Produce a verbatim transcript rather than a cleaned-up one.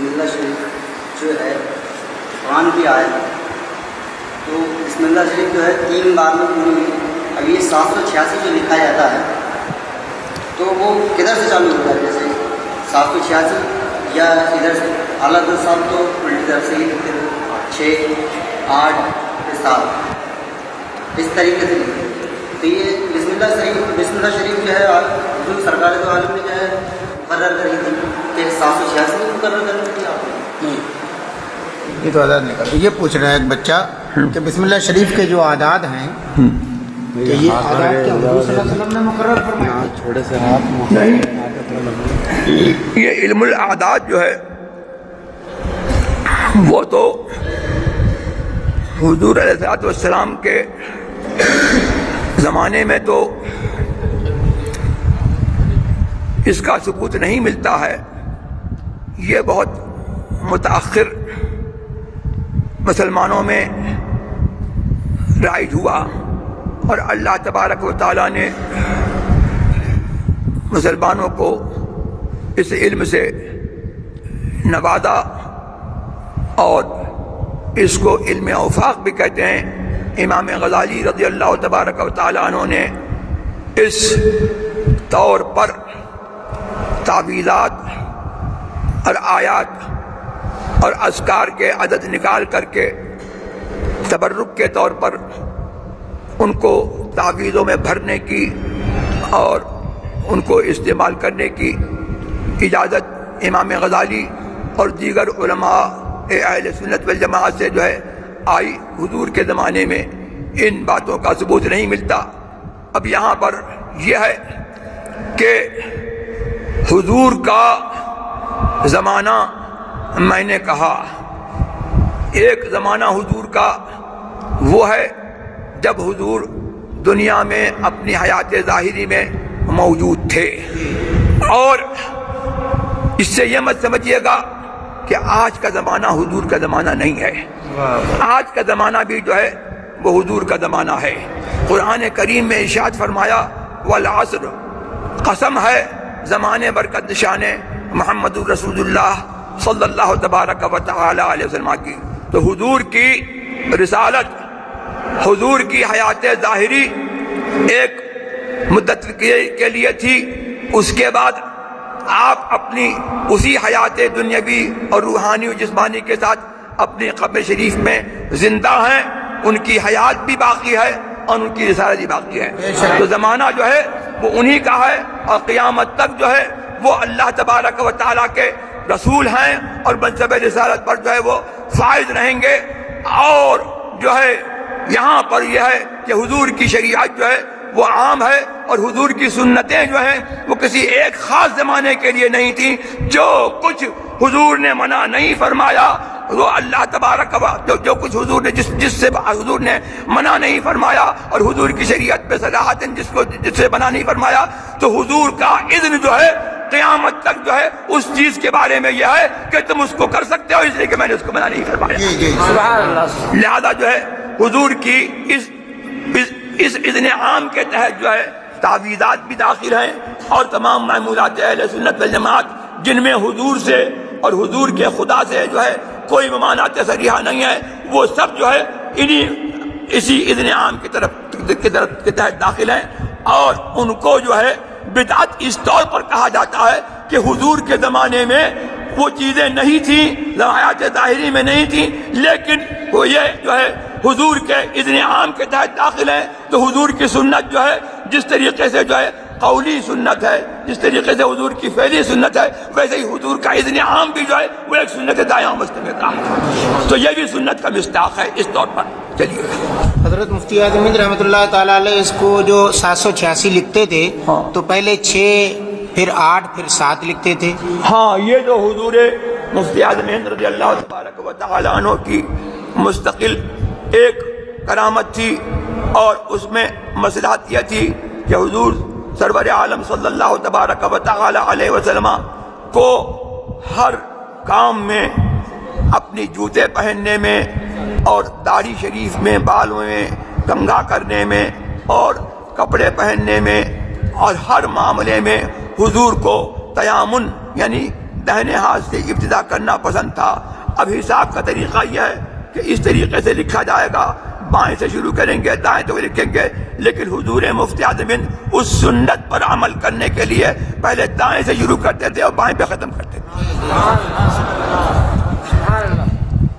بسم اللہ شریف جو ہے قرآن کی آیت ہے، تو بسم اللہ شریف جو ہے تین بار میں پوری ہوئی. اب یہ سات سو چھیاسی جو لکھا جاتا ہے تو وہ کدھر سے چالو ہوتا ہے؟ جیسے سات سو چھیاسی یا ادھر سے اعلیٰ حضرت صاحب تو الٹی طرف سے ہی لکھتے تھے، چھ آٹھ سات اس طریقے سے لکھتے. تو یہ بسم اللہ شریف بسم اللہ شریف جو ہے حضور سرکار دو عالم نے جو ہے مقرر کری تھی کہ سات سو چھیاسی میں مقرر کرنی تھی آپ نے. یہ تو عادات نہیں کرتے. یہ پوچھ رہا ہے ایک بچہ کہ بسم اللہ شریف کے جو عادات ہیں کہ یہ عادات کیا حضور صلی اللہ علیہ وسلم نے مقرر فرمائے؟ چھوڑے سے ہاتھ نہیں، یہ علم العادات جو ہے وہ تو حضور علیہ السلام کے زمانے میں تو اس کا ثبوت نہیں ملتا ہے. یہ بہت متأخر مسلمانوں میں رائج ہوا اور اللہ تبارک و تعالیٰ نے مسلمانوں کو اس علم سے نوازا اور اس کو علم اوفاق بھی کہتے ہیں. امام غزالی رضی اللہ تبارک و تعالیٰ عنہ نے اس طور پر تعویذات اور آیات اور اذکار کے عدد نکال کر کے تبرک کے طور پر ان کو تعویذوں میں بھرنے کی اور ان کو استعمال کرنے کی اجازت امام غزالی اور دیگر علماء اہل سنت والجماعت سے جو ہے آئی. حضور کے زمانے میں ان باتوں کا ثبوت نہیں ملتا. اب یہاں پر یہ ہے کہ حضور کا زمانہ میں نے کہا ایک زمانہ حضور کا وہ ہے جب حضور دنیا میں اپنی حیات ظاہری میں موجود تھے، اور اس سے یہ مت سمجھیے گا کہ آج کا زمانہ حضور کا زمانہ نہیں ہے. آج کا زمانہ بھی جو ہے وہ حضور کا زمانہ ہے. قرآن کریم میں ارشاد فرمایا والعصر، قسم ہے زمانے برکت نشان محمد الرسول اللہ صلی اللہ تبارک و تعالی علیہ وسلم کی. تو حضور کی رسالت، حضور کی حیات ظاہری ایک مدت کے لیے تھی، اس کے بعد آپ اپنی اسی حیات دنیاوی اور روحانی و جسمانی کے ساتھ اپنی قبر شریف میں زندہ ہیں. ان کی حیات بھی باقی ہے اور ان کی رسالت بھی باقی ہے. تو زمانہ جو ہے وہ انہی کا ہے اور قیامت تک جو ہے وہ اللہ تبارک و تعالیٰ کے رسول ہیں اور منصب رسالت پر جو ہے وہ فائز رہیں گے. اور جو ہے یہاں پر یہ ہے کہ حضور کی شریعت جو ہے وہ عام ہے اور حضور کی سنتیں جو ہیں وہ کسی ایک خاص زمانے کے لیے نہیں تھیں. جو کچھ حضور نے منع نہیں فرمایا وہ اللہ تبارک و جو, جو کچھ حضور نے جس جس سے حضور نے منع نہیں فرمایا اور حضور کی شریعت پہ صلاحت جس کو جس سے منع نہیں فرمایا، تو حضور کا اذن جو ہے قیامت تک جو ہے اس چیز کے بارے میں یہ ہے کہ تم اس کو کر سکتے ہو، اس لیے کہ میں نے اس کو منع نہیں فرمایا. سبحان اللہ. لہذا جو ہے حضور کی اس اس, اس اذن عام کے تحت جو ہے تعویذات بھی داخل ہیں اور تمام معمولات اہل سنت والجماعت جن میں حضور سے اور حضور کے خدا سے جو ہے کوئی ممانعت صریحہ نہیں ہے، وہ سب جو ہے انہی اسی اذن عام کی طرف کے طرف کے تحت داخل ہیں. اور ان کو جو ہے بدعت اس طور پر کہا جاتا ہے کہ حضور کے زمانے میں وہ چیزیں نہیں تھیں، حیات ظاہری میں نہیں تھیں، لیکن وہ یہ جو ہے حضور کے اذن عام کے تحت داخل ہیں. تو حضور کی سنت جو ہے جس طریقے سے جو ہے قولی سنت ہے، جس طریقے سے حضور کی فعلی سنت ہے، ویسے ہی حضور کا اذن عام بھی جو ہے وہ ایک سنت دائم مستمر ہے. تو یہ بھی سنت کا مصداق ہے اس طور پر. چلیے حضرت مفتی اعظم ہند رحمۃ اللہ تعالیٰ علیہ اس کو جو سات سو چھیاسی لکھتے تھے تو پہلے چھ پھر آٹھ پھر سات لکھتے تھے. ہاں، یہ جو حضور مفتی اعظم ہند رضی اللہ تبارک و تعالی عنہ کی مستقل ایک کرامت تھی اور اس میں مصلحت یہ تھی کہ حضور سرور عالم صلی اللہ تبارک و تعالی علیہ وسلم کو ہر کام میں، اپنی جوتے پہننے میں اور داڑھی شریف میں، بالوں میں کنگھا کرنے میں اور کپڑے پہننے میں اور ہر معاملے میں حضور کو تیامن یعنی دہنے ہاتھ سے ابتدا کرنا پسند تھا. اب حساب کا طریقہ یہ ہے کہ اس طریقے سے لکھا جائے گا، بائیں سے شروع کریں گے دائیں تو لکھیں گے. لیکن حضور مفتی اعظم ہند اس سنت پر عمل کرنے کے لیے پہلے دائیں سے شروع کرتے تھے اور بائیں پہ ختم کرتے تھے.